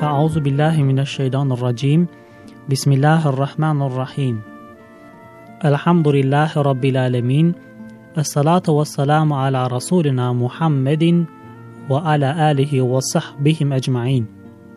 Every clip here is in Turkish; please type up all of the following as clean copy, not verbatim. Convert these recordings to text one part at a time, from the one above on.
Euzu billahi mineşşeytanirracim. Bismillahirrahmanirrahim. Elhamdülillahi rabbil alamin. Essalatu vesselamu ala rasulina Muhammedin ve ala alihi ve sahbihi ecmaîn.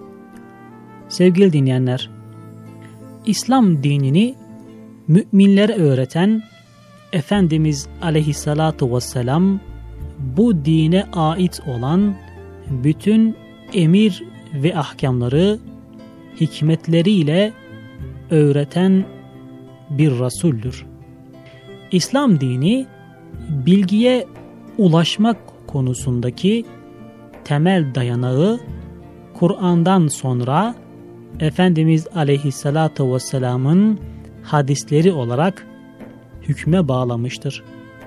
Sevgili dinleyenler, İslam dinini müminlere öğreten Efendimiz aleyhissalatu vesselam bu dine ait olan bütün emir ve ahkamları hikmetleriyle öğreten bir Resul'dür. İslam dini bilgiye ulaşmak konusundaki temel dayanağı Kur'an'dan sonra Efendimiz aleyhissalatu vesselam'ın hadisleri olarak hükme bağlamıştır.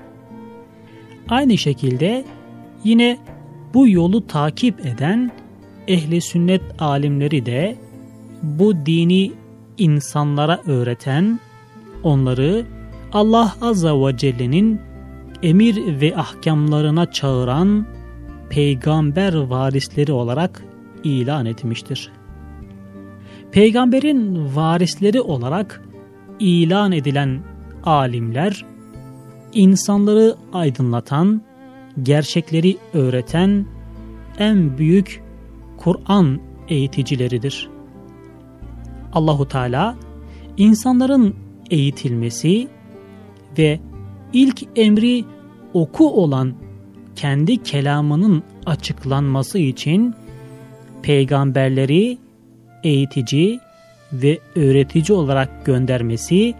Aynı şekilde yine bu yolu takip eden ehli sünnet alimleri de bu dini insanlara öğreten, onları Allah Azza ve Celle'nin emir ve ahkamlarına çağıran peygamber varisleri olarak ilan etmiştir. Peygamberin varisleri olarak ilan edilen alimler, insanları aydınlatan, gerçekleri öğreten en büyük Kur'an eğiticileridir. Allahu Teala insanların eğitilmesi ve ilk emri oku olan kendi kelamının açıklanması için peygamberleri eğitici ve öğretici olarak göndermesi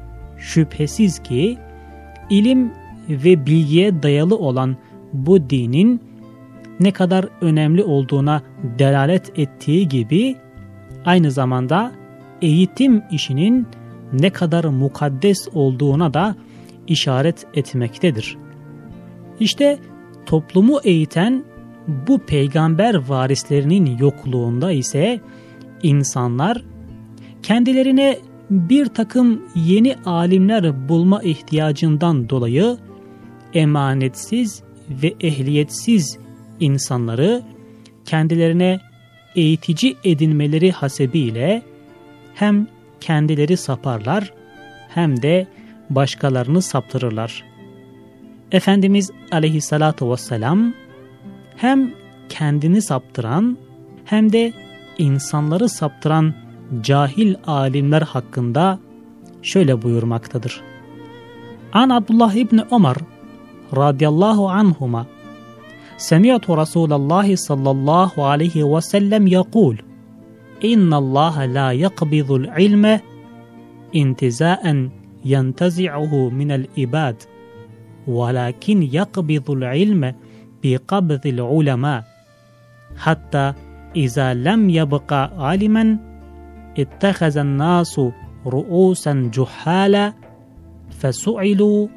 şüphesiz ki ilim ve bilgiye dayalı olan bu dinin ne kadar önemli olduğuna delalet ettiği gibi aynı zamanda eğitim işinin ne kadar mukaddes olduğuna da işaret etmektedir. İşte toplumu eğiten bu peygamber varislerinin yokluğunda ise insanlar kendilerine bir takım yeni alimler bulma ihtiyacından dolayı emanetsiz ve ehliyetsiz insanları kendilerine eğitici edinmeleri hasebiyle hem kendileri saparlar hem de başkalarını saptırırlar. Efendimiz aleyhissalatu vesselam hem kendini saptıran hem de insanları saptıran cahil alimler hakkında şöyle buyurmaktadır. An Abdullah İbni Ömer radıyallahu anhuma Semi'tu Resulallah sallallahu aleyhi ve sellem yekul İnna Allah la yakbidul ilme intizaen yentezi'uhu minel ibad velakin yakbidul ilme bi qabdil ulema hatta iza lem yabqa alimen ittehazen nasu ru'usen cuhala fesu'ilu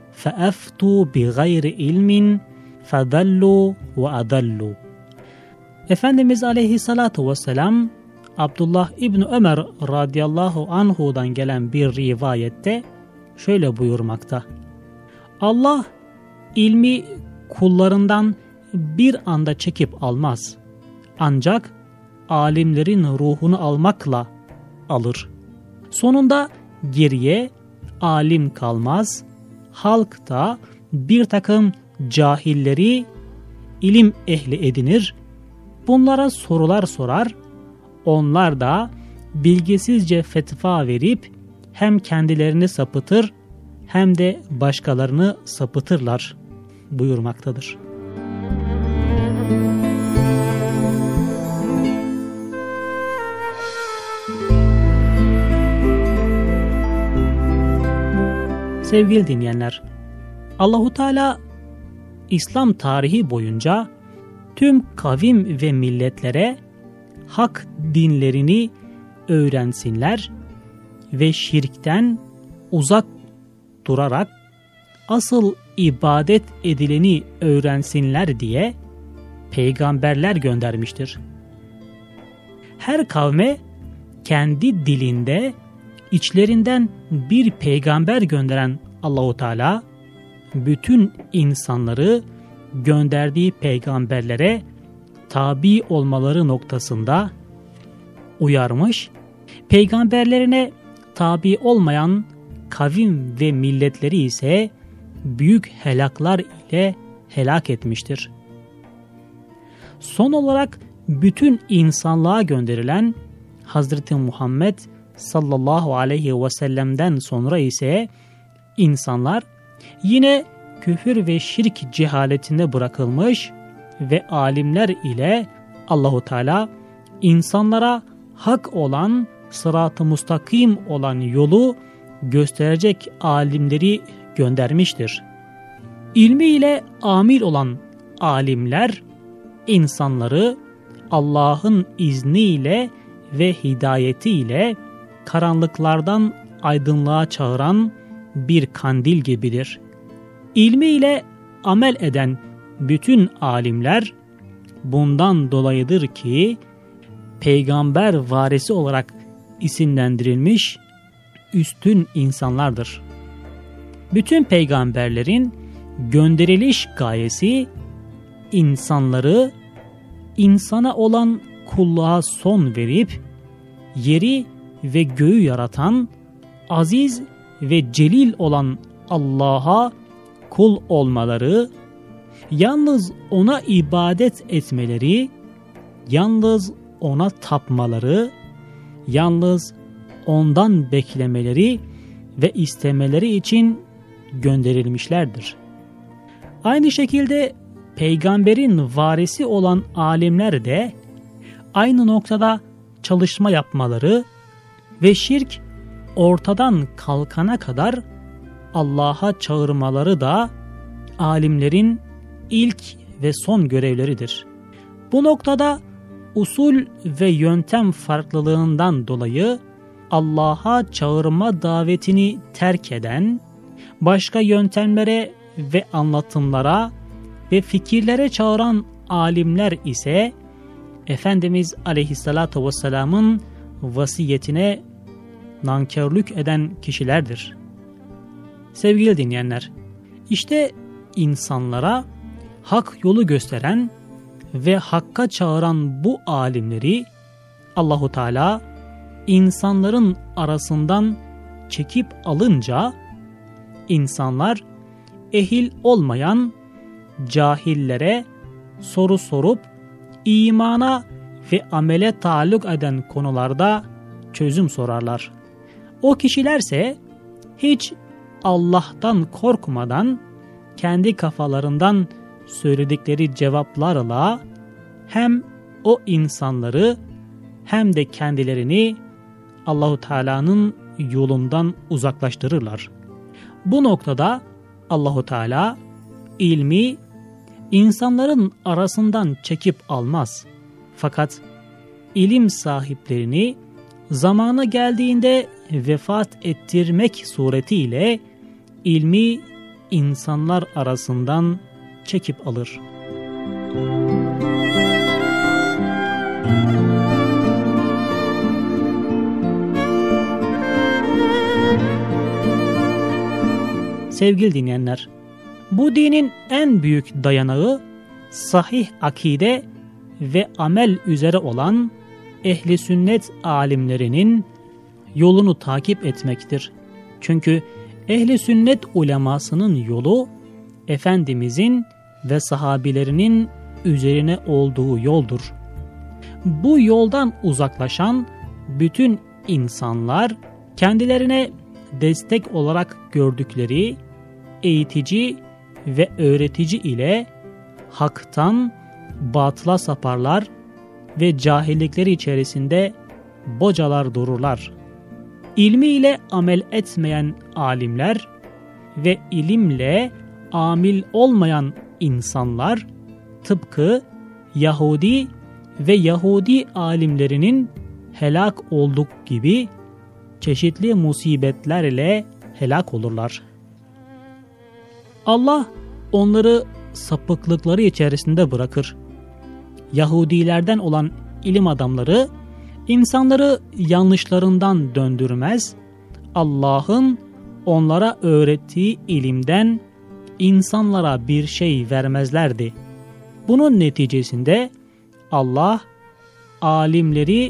feeftu bi gayri ilmin fedallu ve adallu. Efendimiz aleyhissalatu vesselam Abdullah İbni Ömer radıyallahu anhu'dan gelen bir rivayette şöyle buyurmakta. Allah ilmi kullarından bir anda çekip almaz. Ancak alimlerin ruhunu almakla alır. Sonunda geriye alim kalmaz. Halk da bir takım cahilleri ilim ehli edinir. Bunlara sorular sorar. Onlar da bilgisizce fetva verip hem kendilerini sapıtır hem de başkalarını sapıtırlar buyurmaktadır. Sevgili dinleyenler, Allahu Teala İslam tarihi boyunca tüm kavim ve milletlere hak dinlerini öğrensinler ve şirkten uzak durarak asıl ibadet edileni öğrensinler diye peygamberler göndermiştir. Her kavme kendi dilinde içlerinden bir peygamber gönderen Allahu Teala bütün insanları gönderdiği peygamberlere tabi olmaları noktasında uyarmış, peygamberlerine tabi olmayan kavim ve milletleri ise büyük helaklar ile helak etmiştir. Son olarak bütün insanlığa gönderilen Hazreti Muhammed sallallahu aleyhi ve sellem'den sonra ise insanlar yine küfür ve şirk cehaletinde bırakılmış ve alimler ile Allahu Teala insanlara hak olan, sırat-ı mustakim olan yolu gösterecek alimleri göndermiştir. İlmiyle amil olan alimler insanları Allah'ın izniyle ve hidayetiyle karanlıklardan aydınlığa çağıran bir kandil gibidir. İlmiyle amel eden bütün alimler bundan dolayıdır ki peygamber varisi olarak isimlendirilmiş üstün insanlardır. Bütün peygamberlerin gönderiliş gayesi insanları insana olan kulluğa son verip yeri ve göğü yaratan, aziz ve celil olan Allah'a kul olmaları, yalnız ona ibadet etmeleri, yalnız ona tapmaları, yalnız ondan beklemeleri ve istemeleri için gönderilmişlerdir. Aynı şekilde peygamberin varisi olan alimler de aynı noktada çalışma yapmaları ve şirk ortadan kalkana kadar Allah'a çağırmaları da alimlerin ilk ve son görevleridir. Bu noktada usul ve yöntem farklılığından dolayı Allah'a çağırma davetini terk eden, başka yöntemlere ve anlatımlara ve fikirlere çağıran alimler ise Efendimiz Aleyhisselatü Vesselam'ın vasiyetine nankörlük eden kişilerdir. Sevgili dinleyenler, işte insanlara hak yolu gösteren ve hakka çağıran bu alimleri Allahu Teala insanların arasından çekip alınca insanlar ehil olmayan cahillere soru sorup imana ve amele taalluk eden konularda çözüm sorarlar. O kişilerse hiç Allah'tan korkmadan kendi kafalarından söyledikleri cevaplarla hem o insanları hem de kendilerini Allahu Teala'nın yolundan uzaklaştırırlar. Bu noktada Allahu Teala ilmi insanların arasından çekip almaz. Fakat ilim sahiplerini zamanı geldiğinde vefat ettirmek suretiyle ilmi insanlar arasından çekip alır. Sevgili dinleyenler, bu dinin en büyük dayanağı sahih akide ve amel üzere olan ehli sünnet alimlerinin yolunu takip etmektir. Çünkü ehli sünnet ulemasının yolu Efendimizin ve sahabilerinin üzerine olduğu yoldur. Bu yoldan uzaklaşan bütün insanlar kendilerine destek olarak gördükleri eğitici ve öğretici ile haktan batıla saparlar ve cahillikleri içerisinde bocalar dururlar. İlmiyle amel etmeyen alimler ve ilimle amil olmayan insanlar tıpkı Yahudi ve Yahudi alimlerinin helak olduk gibi çeşitli musibetler ile helak olurlar. Allah onları sapıklıkları içerisinde bırakır. Yahudilerden olan ilim adamları insanları yanlışlarından döndürmez, Allah'ın onlara öğrettiği ilimden insanlara bir şey vermezlerdi. Bunun neticesinde Allah alimleri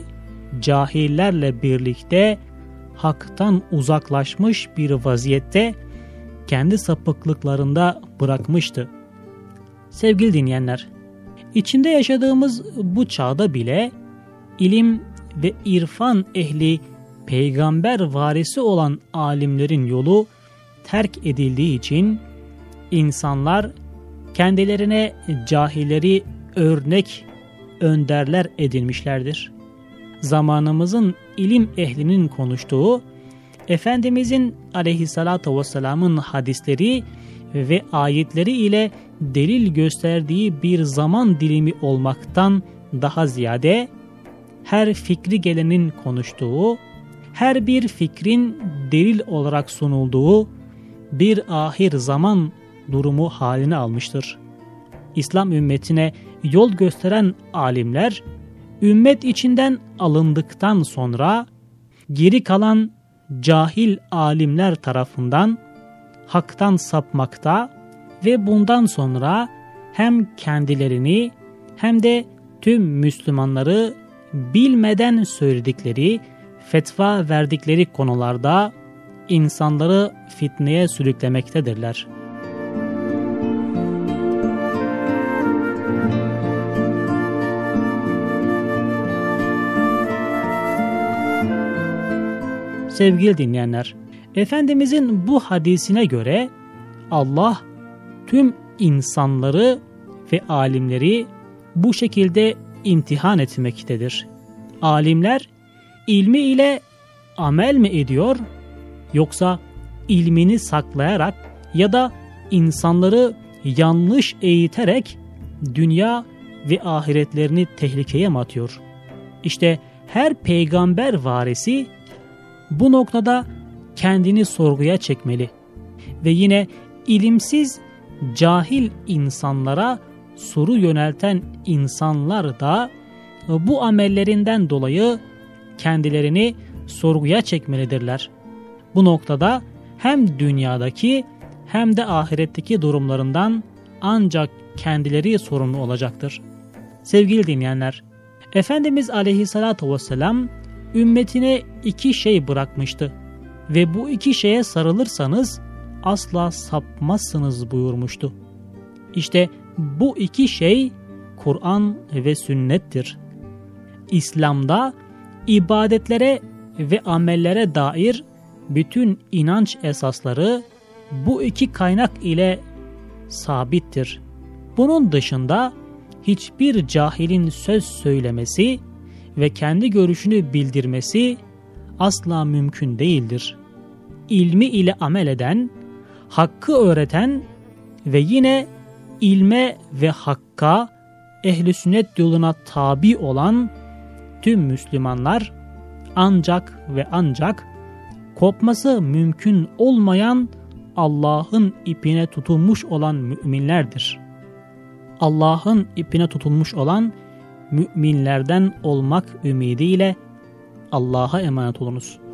cahillerle birlikte haktan uzaklaşmış bir vaziyette kendi sapıklıklarında bırakmıştı. Sevgili dinleyenler, içinde yaşadığımız bu çağda bile ilim ve irfan ehli, peygamber varisi olan alimlerin yolu terk edildiği için insanlar kendilerine cahilleri örnek önderler edinmişlerdir. Zamanımızın ilim ehlinin konuştuğu, Efendimizin aleyhissalatu vesselamın hadisleri ve ayetleri ile delil gösterdiği bir zaman dilimi olmaktan daha ziyade, her fikri gelenin konuştuğu, her bir fikrin delil olarak sunulduğu bir ahir zaman durumu halini almıştır. İslam ümmetine yol gösteren alimler, ümmet içinden alındıktan sonra geri kalan cahil alimler tarafından haktan sapmakta ve bundan sonra hem kendilerini hem de tüm Müslümanları bilmeden söyledikleri, fetva verdikleri konularda insanları fitneye sürüklemektedirler. Sevgili dinleyenler, Efendimizin bu hadisine göre Allah tüm insanları ve alimleri bu şekilde imtihan etmektedir. Alimler ilmi ile amel mi ediyor, yoksa ilmini saklayarak ya da insanları yanlış eğiterek dünya ve ahiretlerini tehlikeye mi atıyor? İşte her peygamber varisi bu noktada kendini sorguya çekmeli ve yine ilimsiz, cahil insanlara soru yönelten insanlar da bu amellerinden dolayı kendilerini sorguya çekmelidirler. Bu noktada hem dünyadaki hem de ahiretteki durumlarından ancak kendileri sorumlu olacaktır. Sevgili dinleyenler, Efendimiz Aleyhisselatü Vesselam ümmetine 2 şey bırakmıştı ve bu 2 şeye sarılırsanız asla sapmazsınız buyurmuştu. İşte bu 2 şey Kur'an ve sünnettir. İslam'da ibadetlere ve amellere dair bütün inanç esasları bu 2 kaynak ile sabittir. Bunun dışında hiçbir cahilin söz söylemesi ve kendi görüşünü bildirmesi asla mümkün değildir. İlmi ile amel eden, hakkı öğreten ve yine ilme ve hakka, ehl-i sünnet yoluna tabi olan tüm Müslümanlar ancak ve ancak kopması mümkün olmayan Allah'ın ipine tutulmuş olan müminlerdir. Allah'ın ipine tutulmuş olan müminlerden olmak ümidiyle Allah'a emanet olunuz.